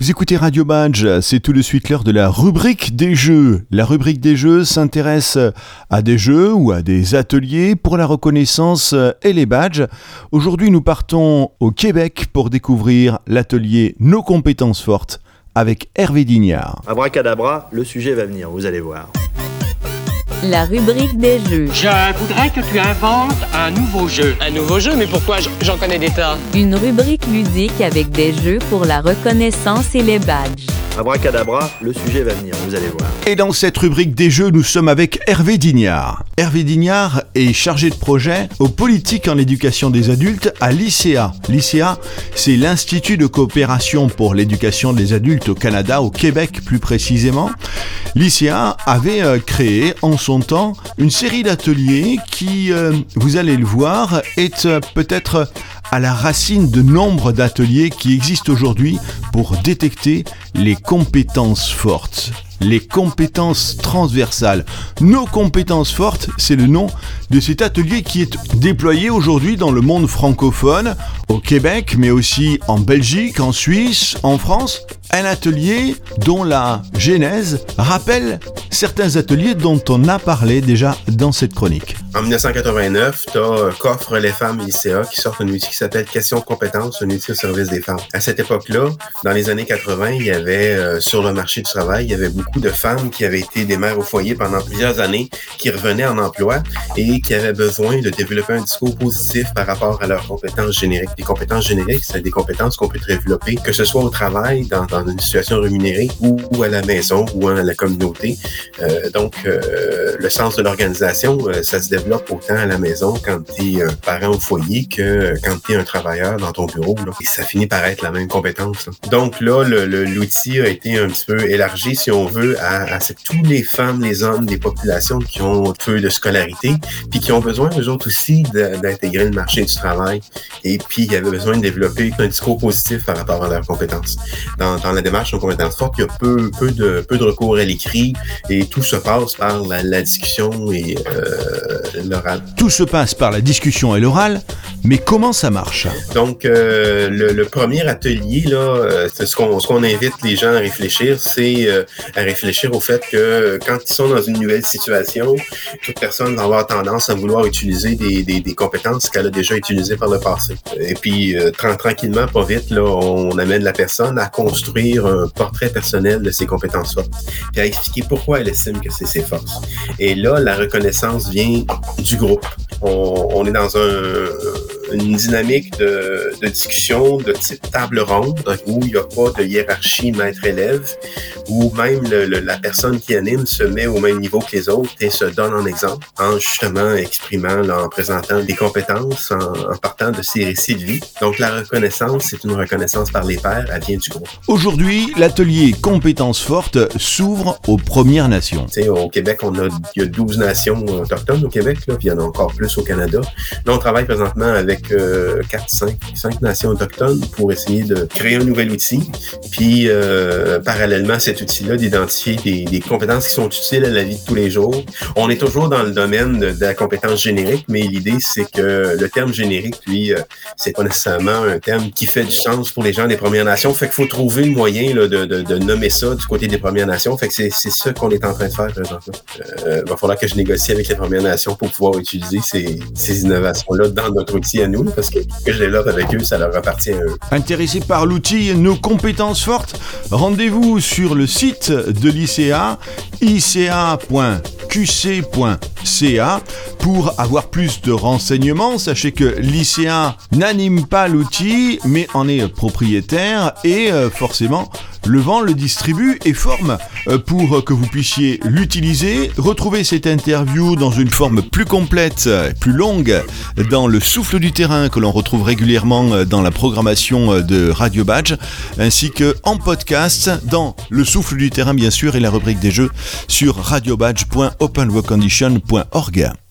Vous écoutez Radio Badge, c'est tout de suite l'heure de la rubrique des jeux. La rubrique des jeux s'intéresse à des jeux ou à des ateliers pour la reconnaissance et les badges. Aujourd'hui, nous partons au Québec pour découvrir l'atelier Nos compétences fortes avec Hervé Dignard. Abracadabra, le sujet va venir, vous allez voir. La rubrique des jeux. Je voudrais que tu inventes un nouveau jeu. Un nouveau jeu? Mais pourquoi? J'en connais des tas. Une rubrique ludique avec des jeux pour la reconnaissance et les badges. Abracadabra, le sujet va venir, vous allez voir. Et dans cette rubrique des jeux, nous sommes avec Hervé Dignard. Hervé Dignard est chargé de projet aux politiques en éducation des adultes à l'ICA. L'ICA, c'est l'Institut de coopération pour l'éducation des adultes au Canada, au Québec plus précisément. L'ICA avait créé en son temps une série d'ateliers qui, vous allez le voir, est peut-être à la racine de nombre d'ateliers qui existent aujourd'hui pour détecter les compétences fortes, les compétences transversales. Nos compétences fortes, c'est le nom de cet atelier qui est déployé aujourd'hui dans le monde francophone, au Québec, mais aussi en Belgique, en Suisse, en France. Un atelier dont la genèse rappelle certains ateliers dont on a parlé déjà dans cette chronique. En 1989, tu as qu'offre les femmes ICA qui sort un outil qui s'appelle Question de compétences, un outil au service des femmes. À cette époque-là, dans les années 80, il y avait sur le marché du travail, il y avait beaucoup de femmes qui avaient été des mères au foyer pendant plusieurs années, qui revenaient en emploi et qui avaient besoin de développer un discours positif par rapport à leurs compétences génériques. Les compétences génériques, c'est des compétences qu'on peut développer, que ce soit au travail, dans une situation rémunérée ou à la maison ou à la communauté. Donc, le sens de l'organisation, ça se développe autant à la maison quand tu es un parent au foyer que quand tu es un travailleur dans ton bureau. Là. Et ça finit par être la même compétence. Là. Donc là, l'outil a été un petit peu élargi, si on veut, à tous les femmes, les hommes, les populations qui ont peu de scolarité, puis qui ont besoin, eux autres aussi, d'intégrer le marché du travail. Et puis, il y avait besoin de développer un discours positif par rapport à leurs compétences. Dans la démarche de compétences fortes, il y a peu de recours à l'écrit et tout se passe par la discussion et l'oral. Tout se passe par la discussion et l'oral, mais comment ça marche? Donc, le premier atelier, là, c'est ce qu'on invite les gens à réfléchir, c'est à réfléchir au fait que quand ils sont dans une nouvelle situation, toute personne va avoir tendance à vouloir utiliser des compétences qu'elle a déjà utilisées par le passé. Et puis, tranquillement, pas vite, là, on amène la personne à construire un portrait personnel de ses compétences fortes, puis à expliquer pourquoi elle estime que c'est ses forces. Et là, la reconnaissance vient du groupe. On est dans une dynamique de discussion de type table ronde, où il n'y a pas de hiérarchie maître-élève, où même la personne qui anime se met au même niveau que les autres et se donne en exemple, en justement exprimant, là, en présentant des compétences, en partant de ses récits de vie. Donc la reconnaissance, c'est une reconnaissance par les pairs, elle vient du groupe. Aujourd'hui, l'atelier Compétences fortes s'ouvre aux Premières Nations. Tu sais, au Québec, il y a 12 nations autochtones au Québec, là, puis il y en a encore plus au Canada. Là, on travaille présentement avec 5 nations autochtones pour essayer de créer un nouvel outil, puis parallèlement à cet outil-là, d'identifier des compétences qui sont utiles à la vie de tous les jours. On est toujours dans le domaine de la compétence générique, mais l'idée, c'est que le terme générique, lui, c'est pas nécessairement un terme qui fait du sens pour les gens des Premières Nations. Fait qu'il faut trouver le moyen là, de nommer ça du côté des Premières Nations. Fait que c'est ça qu'on est en train de faire présentement. Va falloir que je négocie avec les Premières Nations pour pouvoir utiliser ces innovations-là dans notre outil à nous, parce que je développe avec eux, ça leur appartient à eux. Intéressé par l'outil Nos compétences fortes, rendez-vous sur le site de l'ICA, ica.qc.ca, pour avoir plus de renseignements. Sachez que l'ICA n'anime pas l'outil, mais en est propriétaire et forcément le vend, le distribue et forme pour que vous puissiez l'utiliser. Retrouvez cette interview dans une forme plus complète, plus longue, dans le souffle du terrain que l'on retrouve régulièrement dans la programmation de Radio Badge, ainsi que en podcast dans le souffle du terrain bien sûr et la rubrique des jeux sur radiobadge.openworkcondition.org.